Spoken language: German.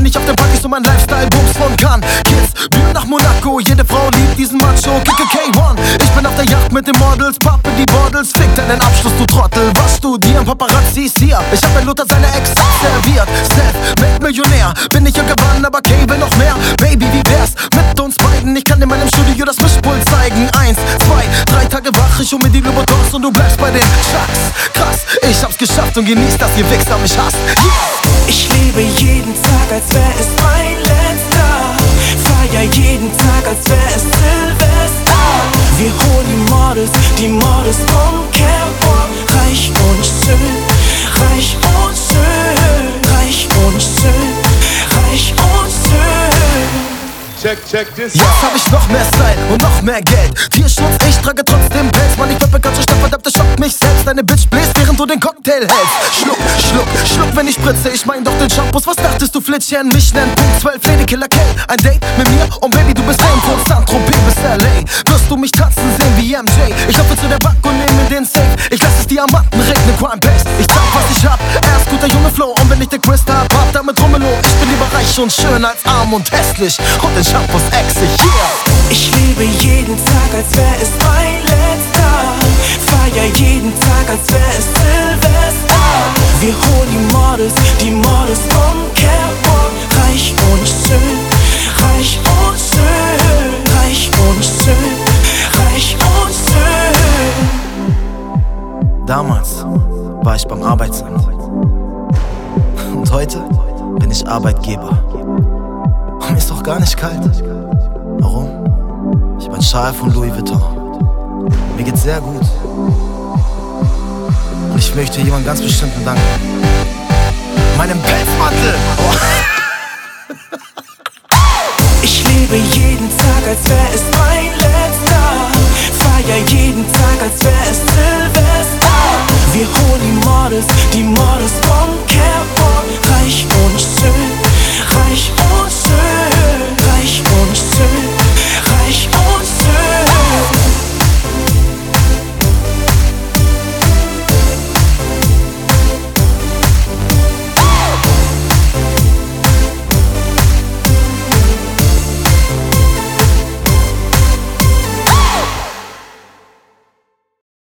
ich auf der Partys und mein Lifestyle bums von kann. Kids, Bier nach Monaco, jede Frau liebt diesen Macho. KK1, ich bin auf der Yacht mit den Models, pappe die Bordels, fick deinen Abschluss, du Trottel. Was studieren, Paparazzis hier? Ich hab bei Luther seine Ex serviert. Self-Made-Millionär, bin ich irgendwann, aber Kay will noch mehr. Baby, wie wär's mit uns beiden? Ich kann in meinem Studio das Mischpult zeigen. 1, 2, 3 Tage wach, ich hol mir die Louboutins und du bleibst bei den Chucks. Krass, ich hab's geschafft und genieß, dass ihr Wichser mich hasst. Yeah. Ich lebe jeden Tag, als wär es mein letzter. Feier jeden Tag, als wär es Silvester. Wir holen die Models vom Catwalk. Reich und schön, reich und schön, reich und schön, reich und schön. Check this. Jetzt hab ich noch mehr Style und noch mehr Geld. Tierschutz, ich trage trotzdem Pelz. Mann, ich werd bekannt, so stark, verdammt, das schockt mich selbst. Deine Bitch bläst, während du den Cocktail hältst. Schluck, schluck, schluck, wenn ich spritze. Ich mein doch den Shampoos. Was dachtest du, Flittchen? Mich nennt Punkt 12, Lady Killer K. Ein Date mit mir und Baby, du bist lame. Von Saint-Tropez bis L.A. Wirst du mich tanzen sehen wie MJ. Ich hoffe zu der Bank und nehm mir den Safe. Ich lass es Diamanten regnen, Crime Base. Ich zeig, was ich hab. Er ist guter Junge Flow. Und wenn ich den Crystal hab, damit Rummelo. Ich bin lieber reich und schön als arm und hässlich. Und den Shampoos exig. Yeah. Ich lebe jeden Tag, als wär es mein letzter. Feier jeden Tag, als wär es Silvester. Wir holen die Models vom Catwalk. Reich und schön, reich und schön, reich und schön, reich und schön. Damals war ich beim Arbeitsamt. Und heute bin ich Arbeitgeber. Und mir ist doch gar nicht kalt. Warum? Ich hab einen Schal von Louis Vuitton. Mir geht's sehr gut. Und ich möchte jemand ganz bestimmten danken. Meinem Pelzmantel! Oh. Ich lebe jeden Tag, als wär es mein letzter. Feier jeden Tag, als wär es Silvester. Wir holen die Models vom Camp.